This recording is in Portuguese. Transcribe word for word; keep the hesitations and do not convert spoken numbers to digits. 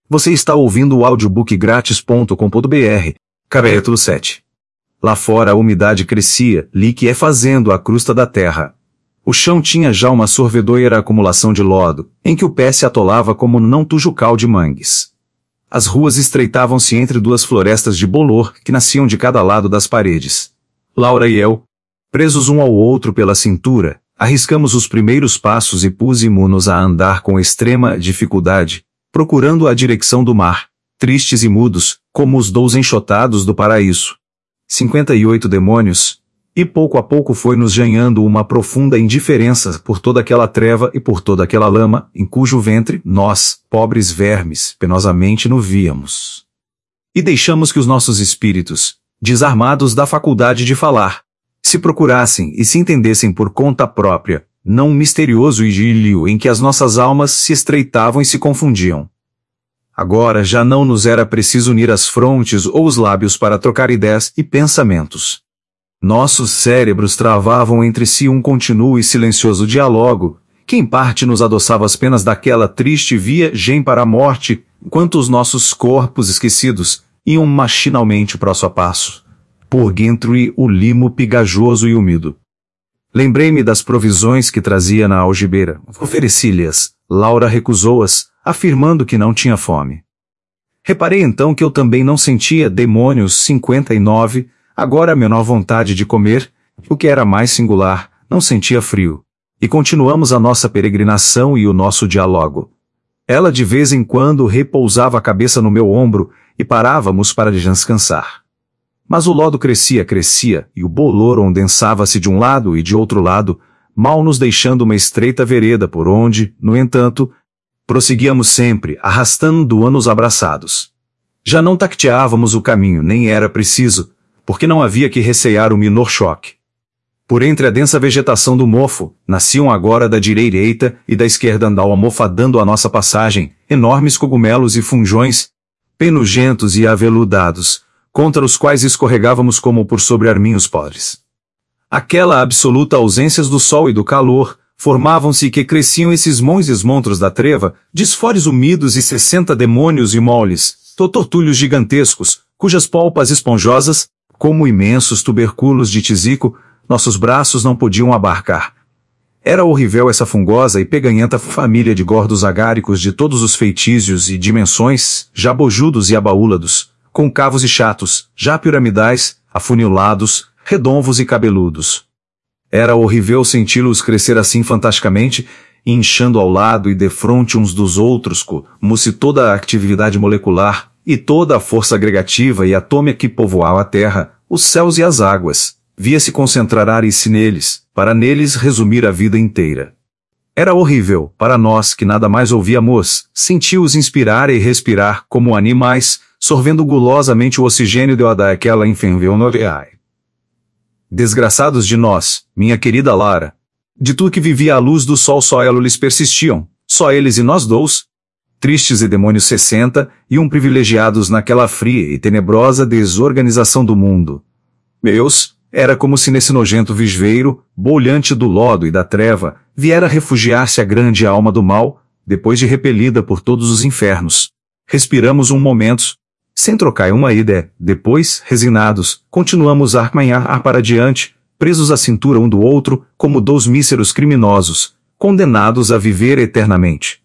Você está ouvindo o audiobook grátis ponto com ponto br, capítulo sete. Lá fora a umidade crescia, Lick é fazendo a crusta da terra. O chão tinha já uma sorvedoira acumulação de lodo, em que o pé se atolava como num tujucal de mangues. As ruas estreitavam-se entre duas florestas de bolor que nasciam de cada lado das paredes. Laura e eu, presos um ao outro pela cintura, arriscamos os primeiros passos e pusemos-nos a andar com extrema dificuldade, procurando a direção do mar, tristes e mudos, como os dous enxotados do paraíso. Cinquenta e oito demônios, e pouco a pouco foi-nos ganhando uma profunda indiferença por toda aquela treva e por toda aquela lama, em cujo ventre nós, pobres vermes, penosamente nos víamos. E deixamos que os nossos espíritos, desarmados da faculdade de falar, se procurassem e se entendessem por conta própria, não um misterioso idílio em que as nossas almas se estreitavam e se confundiam. Agora já não nos era preciso unir as frontes ou os lábios para trocar ideias e pensamentos. Nossos cérebros travavam entre si um contínuo e silencioso diálogo, que em parte nos adoçava as penas daquela triste viagem para a morte, enquanto os nossos corpos esquecidos iam machinalmente passo a passo, por entre o limo pegajoso e úmido. Lembrei-me das provisões que trazia na algibeira. Ofereci-lhes. Laura recusou-as, afirmando que não tinha fome. Reparei então que eu também não sentia demônios cinquenta e nove, agora a menor vontade de comer, o que era mais singular, não sentia frio. E continuamos a nossa peregrinação e o nosso diálogo. Ela de vez em quando repousava a cabeça no meu ombro e parávamos para descansar. Mas o lodo crescia, crescia, e o bolor ondensava-se de um lado e de outro lado, mal nos deixando uma estreita vereda por onde, no entanto, prosseguíamos sempre, arrastando-nos abraçados. Já não tacteávamos o caminho, nem era preciso, porque não havia que recear o menor choque. Por entre a densa vegetação do mofo, nasciam agora da direita e da esquerda almofadando a nossa passagem, enormes cogumelos e funjões, penugentos e aveludados, contra os quais escorregávamos como por sobre arminhos podres. Aquela absoluta ausência do sol e do calor, formavam-se e que cresciam esses montes montros da treva, desfores úmidos e sessenta demônios e moles, totortulhos gigantescos, cujas polpas esponjosas, como imensos tuberculos de tisico, nossos braços não podiam abarcar. Era horrível essa fungosa e peganhenta família de gordos agáricos de todos os feitiços e dimensões, já bojudos e abaúlados, concavos e chatos, já piramidais, afunilados, redonvos e cabeludos. Era horrível senti-los crescer assim fantasticamente, inchando ao lado e defronte uns dos outros, como se toda a atividade molecular, e toda a força agregativa e atômica que povoava a terra, os céus e as águas, via-se concentrar-se neles, para neles resumir a vida inteira. Era horrível, para nós que nada mais ouvíamos, sentir-os inspirar e respirar como animais, sorvendo gulosamente o oxigênio de daquela infernal noveai. Desgraçados de nós, minha querida Lara. De tudo que vivia à luz do sol só eles persistiam, só eles e nós dois, tristes e demônios sessenta, e um privilegiados naquela fria e tenebrosa desorganização do mundo. Meus, era como se nesse nojento visveiro, bolhante do lodo e da treva, viera refugiar-se a grande alma do mal, depois de repelida por todos os infernos. Respiramos um momento, sem trocar uma ideia, depois, resignados, continuamos a armanhar para diante, presos à cintura um do outro, como dois míseros criminosos, condenados a viver eternamente.